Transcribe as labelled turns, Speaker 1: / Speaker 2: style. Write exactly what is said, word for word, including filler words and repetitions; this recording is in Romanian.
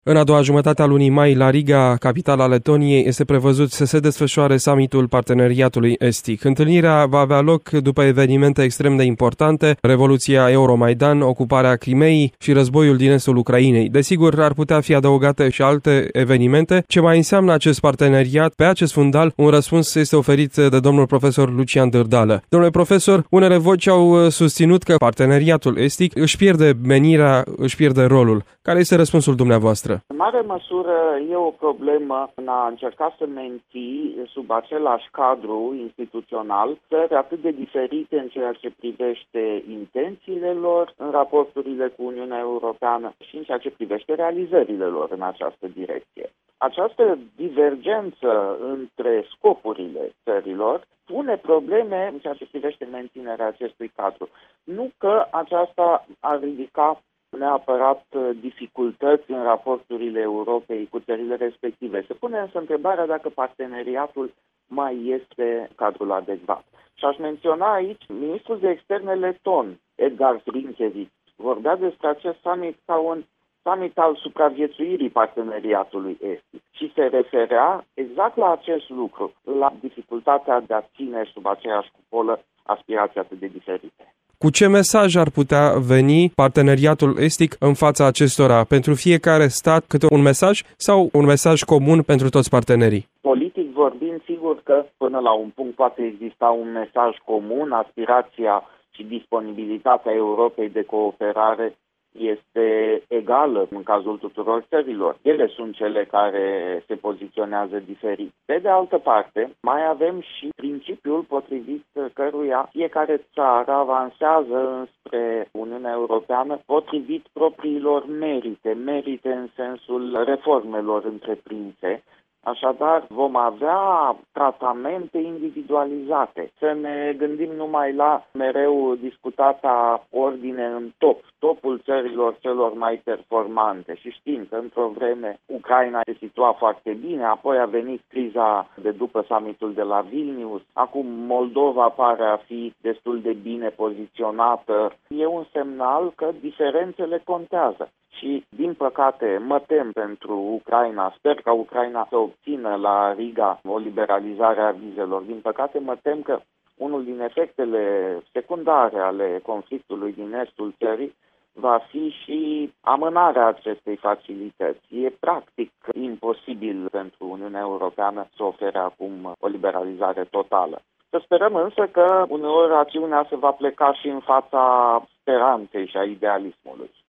Speaker 1: În a doua jumătate a lunii mai, la Riga, capitala Letoniei, este prevăzut să se desfășoare summitul Parteneriatului Estic. Întâlnirea va avea loc după evenimente extrem de importante, Revoluția Euromaidan, ocuparea Crimeei și războiul din estul Ucrainei. Desigur, ar putea fi adăugate și alte evenimente. Ce mai înseamnă acest parteneriat? Pe acest fundal, un răspuns este oferit de domnul profesor Lucian Dârdală. Domnule profesor, unele voci au susținut că parteneriatul estic își pierde menirea, își pierde rolul. Care este răspunsul dumneavoastră?
Speaker 2: În mare măsură e o problemă în a încerca să menții sub același cadru instituțional țări atât de diferite în ceea ce privește intențiile lor în raporturile cu Uniunea Europeană și în ceea ce privește realizările lor în această direcție. Această divergență între scopurile țărilor pune probleme în ceea ce privește menținerea acestui cadru. Nu că aceasta ar ridica neapărat dificultăți în raporturile Europei cu țările respective. Se pune însă întrebarea dacă parteneriatul mai este cadrul adecvat. Și aș menționa aici ministrul de externe leton, Edgars Rinkēvičs, vorbea despre acest summit ca un summit al supraviețuirii parteneriatului estic și se referea exact la acest lucru, la dificultatea de a ține sub aceeași cupolă aspirații atât de diferite.
Speaker 1: Cu ce mesaj ar putea veni parteneriatul estic în fața acestora? Pentru fiecare stat câte un mesaj sau un mesaj comun pentru toți partenerii?
Speaker 2: Politic vorbind, sigur că până la un punct poate exista un mesaj comun, aspirația și disponibilitatea Europei de cooperare este egală în cazul tuturor țărilor. Ele sunt cele care se poziționează diferit. Pe de altă parte, mai avem și principiul potrivit căruia fiecare țară avansează înspre Uniunea Europeană potrivit propriilor merite, merite în sensul reformelor întreprinse. Așadar, vom avea tratamente individualizate. Să ne gândim numai la mereu discutata ordine în top, topul țărilor celor mai performante. Și știm că într-o vreme Ucraina se situa foarte bine, apoi a venit criza de după summitul de la Vilnius, acum Moldova pare a fi destul de bine poziționată. E un semnal că diferențele contează. Și, din păcate, mă tem pentru Ucraina. Sper ca Ucraina să obțină la Riga o liberalizare a vizelor. Din păcate, mă tem că unul din efectele secundare ale conflictului din estul țării va fi și amânarea acestei facilități. E practic imposibil pentru Uniunea Europeană să ofere acum o liberalizare totală. Să sperăm însă că uneori acțiunea se va pleca și în fața speranței și a idealismului.